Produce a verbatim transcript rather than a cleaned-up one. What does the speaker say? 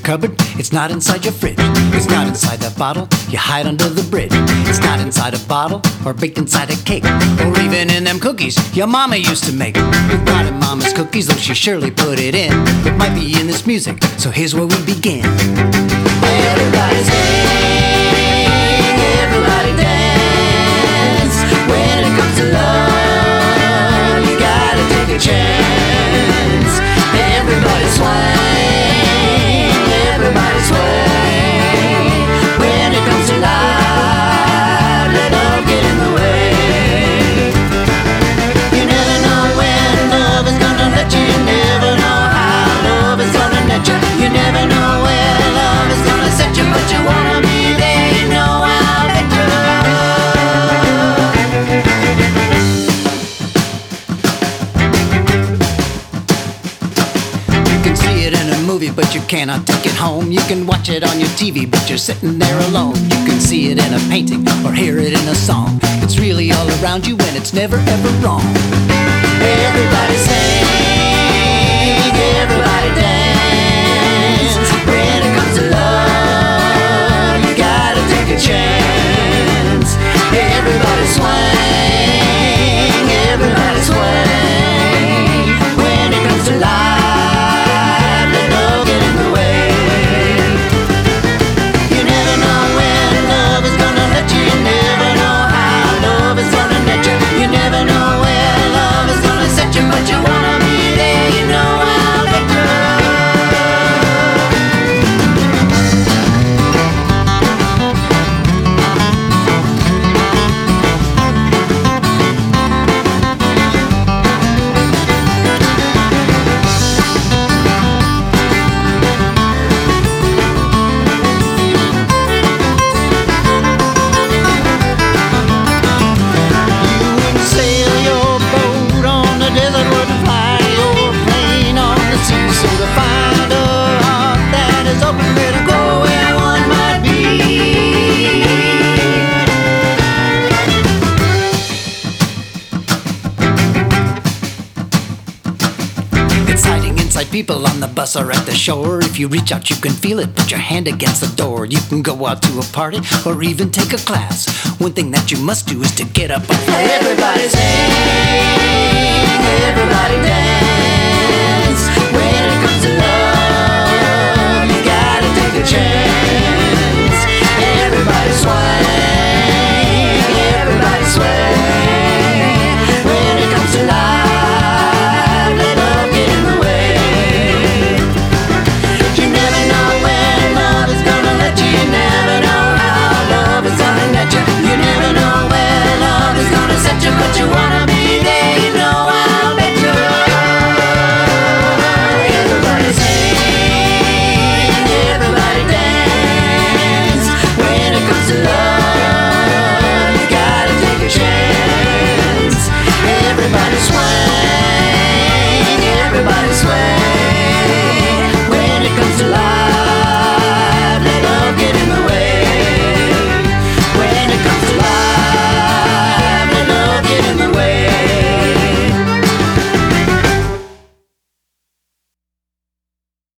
cupboard, it's not inside your fridge. It's not inside that bottle you hide under the bridge. It's not inside a bottle or baked inside a cake, or even in them cookies your mama used to make. It's not in mama's cookies, though she surely put it in. It might be in this music, so here's where we begin. Everybody sing, everybody dance. When it comes to love, you gotta take a chance. Everybody swing, everybody swing. When it comes to love, let love get in the way. You never know when love is gonna let you. You never know how love is gonna let you. You never know where love is gonna set you, but you wanna be there. You know I'll bet you. You can see it in a movie, but you cannot take it home. You can watch it on your T V, but you're sitting there alone. You can see it in a painting or hear it in a song. It's really all around you and it's never ever wrong. Everybody sing, everybody dance. When it comes to love, you gotta take a chance. Everybody swing, everybody swing. When it comes to life, let love get in the way. You never know when love is gonna let you. You never know how love is gonna let you. You never know where love is gonna set you, but you wanna be there. You know I'll bet you. Sail your boat on the desert, wouldn't fly your plane on the sea. So to find a heart that is open, better go where one might be. It's hiding inside people on the bus or at the shore. If you reach out, you can feel it. Put your hand against the door. You can go out to a party or even take a class. One thing that you must do is to get up and everybody sing.